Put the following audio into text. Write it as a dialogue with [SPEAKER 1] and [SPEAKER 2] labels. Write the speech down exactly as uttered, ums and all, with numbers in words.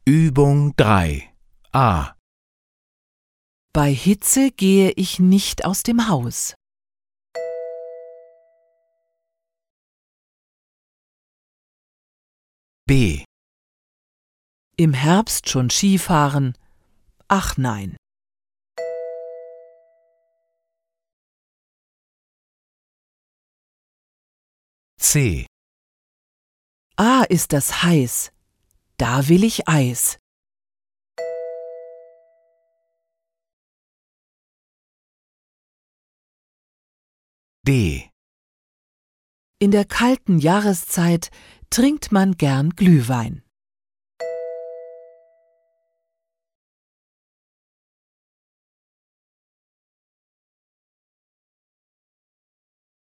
[SPEAKER 1] Übung drei a.
[SPEAKER 2] Bei Hitze gehe ich nicht aus dem Haus.
[SPEAKER 1] B.
[SPEAKER 2] Im Herbst schon Skifahren? Ach nein.
[SPEAKER 1] C.
[SPEAKER 2] Ah, ist das heiß. Da will ich Eis.
[SPEAKER 1] D.
[SPEAKER 2] In der kalten Jahreszeit trinkt man gern Glühwein.